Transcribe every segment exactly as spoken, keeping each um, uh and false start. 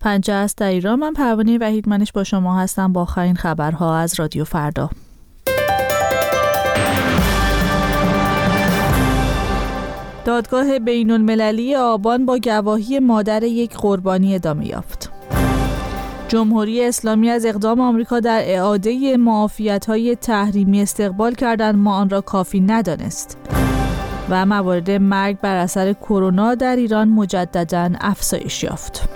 پنجه است در ایران. من پروانه وحیدمنش با شما هستم با آخرین خبرها از رادیو فردا. دادگاه بین المللی آبان با گواهی مادر یک قربانی ادامه یافت. جمهوری اسلامی از اقدام آمریکا در اعاده معافیت‌های تحریمی استقبال کردند، ما آن را کافی ندانست. و موارد مرگ بر اثر کرونا در ایران مجدداً افزایش یافت.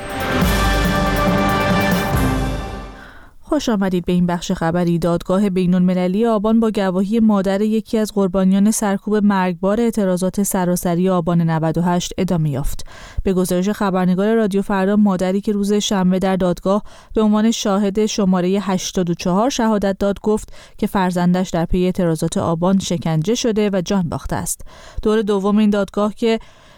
خوش آمدید به این بخش خبری. دادگاه بین المللی آبان با گواهی مادر یکی از قربانیان سرکوب مرگبار اعتراضات سراسری آبان نود و هشت ادامه یافت. به گزارش خبرنگار رادیو فردا، مادری که روز شنبه در دادگاه به عنوان شاهد شماره هشتاد و چهار شهادت داد، گفت که فرزندش در پی اعتراضات آبان شکنجه شده و جان باخته است. دور دوم این دادگاه که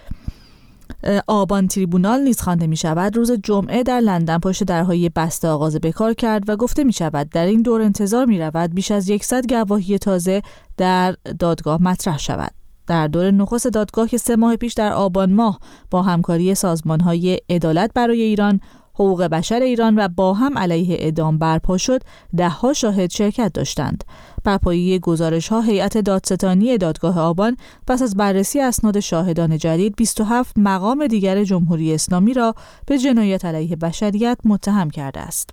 آبان تریبونال نیز خوانده می شود، روز جمعه در لندن پشت درهای بسته آغاز به کار کرد و گفته می شود در این دور انتظار می رود بیش از صد گواهی تازه در دادگاه مطرح شود. در دور نخست دادگاه که سه ماه پیش در آبان ماه با همکاری سازمان‌های عدالت برای ایران، حقوق بشر ایران و با هم علیه اعدام برپا شد، ده ها شاهد شرکت داشتند. بر پایه گزارش‌ها هیئت دادستانی دادگاه آبان پس از بررسی اسناد شاهدان جدید بیست و هفت مقام دیگر جمهوری اسلامی را به جنایت علیه بشریت متهم کرده است.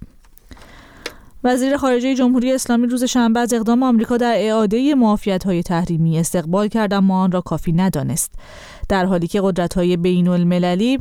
وزیر خارجه جمهوری اسلامی روز شنبه از اقدام آمریکا در اعاده معافیت‌های تحریمی استقبال کرد، اما آن را کافی ندانست. در حالی که قدرت‌های بین‌المللی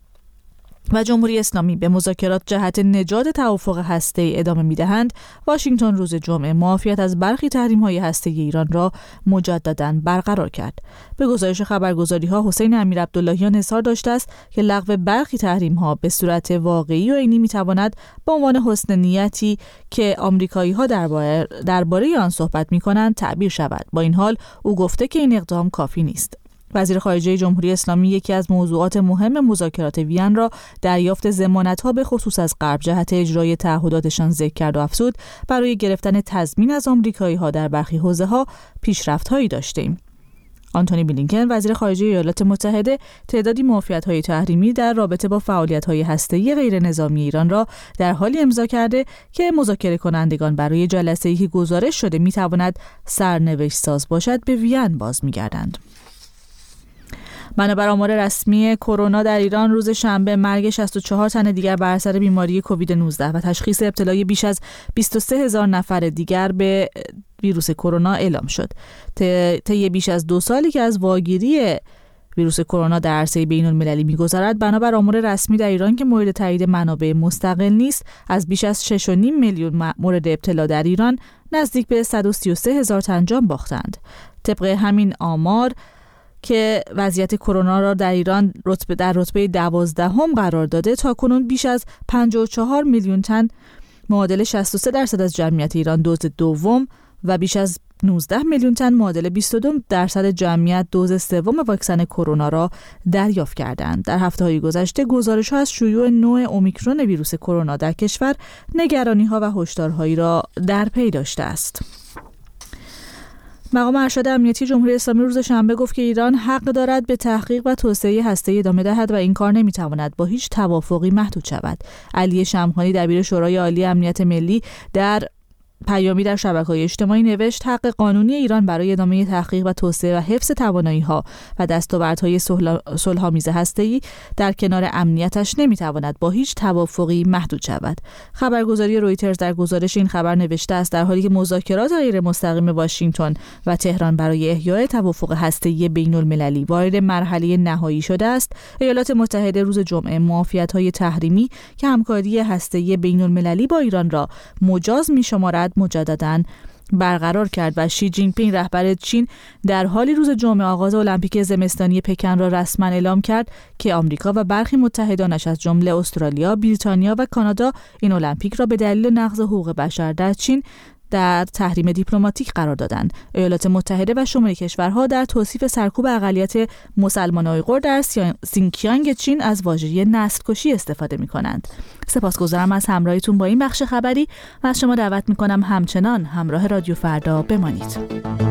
و جمهوری اسلامی به مذاکرات جهت نجات توافق هسته‌ای ادامه می‌دهند، واشنگتن روز جمعه معافیت از برخی تحریم‌های هسته‌ای ایران را مجدداً برقرار کرد. به گزارش خبرگزاری‌ها، حسین امیرعبداللهیان اظهار داشته است که لغو برخی تحریم‌ها به صورت واقعی و عینی می‌تواند به عنوان حسن نیتی که آمریکایی‌ها درباره درباره آن صحبت می‌کنند تعبیر شود. با این حال او گفته که این اقدام کافی نیست. وزیر خارجه جمهوری اسلامی یکی از موضوعات مهم مذاکرات وین را دریافت ضمانت‌ها به خصوص از غرب جهت اجرای تعهداتشان ذکر کرد و افزود برای گرفتن تضمین از آمریکایی‌ها در برخی حوزه‌ها پیشرفت‌هایی داشتیم. آنتونی بلینکن وزیر خارجه ایالات متحده تعدادی معافیت‌های تحریمی در رابطه با فعالیت‌های هسته‌ای غیر نظامی ایران را در حالی امضا کرده که مذاکره کنندگان برای جلسه‌ای که گزارش شده می‌تواند سرنوشت ساز باشد به وین باز می‌گردند. بنابر آمار رسمی کرونا در ایران روز شنبه مرگ شصت و چهار تن دیگر بر اثر بیماری کووید نوزده و تشخیص ابتلای بیش از بیست و سه هزار نفر دیگر به ویروس کرونا اعلام شد. طی بیش از دو سالی که از واگیری ویروس کرونا در عرصه بین‌المللی می‌گذرد، بنابر آمار رسمی در ایران که مورد تایید منابع مستقل نیست، از بیش از شش و نیم میلیون مورد ابتلا در ایران نزدیک به صد و سی و سه هزار تن جان باختند. طبق همین آمار که وضعیت کرونا را در ایران رتبه در رتبه دوازدهم قرار داده، تا کنون بیش از پنجاه و چهار میلیون تن معادل شصت و سه درصد از جمعیت ایران دوز دوم و بیش از نوزده میلیون تن معادل بیست و دو درصد جمعیت دوز سوم واکسن کرونا را دریافت کردند. در هفته‌های گذشته گزارش‌ها از شیوع نوع اومیکرون ویروس کرونا در کشور نگرانی‌ها و هشدارهایی را در پی داشته است. مقام ارشد امنیتی جمهوری اسلامی روز شنبه گفت که ایران حق دارد به تحقیق و توسعه هسته‌ای ادامه دهد و این کار نمی‌تواند با هیچ توافقی محدود شود. علی شمخانی دبیر شورای عالی امنیت ملی در پیامی در شبکه‌های اجتماعی نوشت حق قانونی ایران برای ادامه تحقیق و توسعه و حفظ توانایی‌ها و دستاوردهای صلح‌آمیز هسته‌ای در کنار امنیتش نمی‌تواند با هیچ توافقی محدود شود. خبرگزاری رویترز در گزارش این خبر نوشته است در حالی که مذاکرات غیر مستقیم واشنگتن و تهران برای احیای توافق هسته‌ای بین‌المللی وارد مرحله نهایی شده است، ایالات متحده روز جمعه معافیت‌های تحریمی که همکاری هسته‌ای بین‌المللی با ایران را مجاز می‌شمارد مجدداً برقرار کرد و شی جین پینگ رهبر چین در حالی روز جمعه آغاز المپیک زمستانی پکن را رسما اعلام کرد که آمریکا و برخی متحدانش از جمله استرالیا، بریتانیا و کانادا این المپیک را به دلیل نقض حقوق بشر در چین در تحریم دیپلماتیک قرار دادند. ایالات متحده و شماری کشورها در توصیف سرکوب اقلیت مسلمان اویغور در سینکیانگ چین از واژه نسل‌کشی استفاده می‌کنند. سپاسگزارم از همراهیتون با این بخش خبری و از شما دعوت می‌کنم همچنان همراه رادیو فردا بمانید.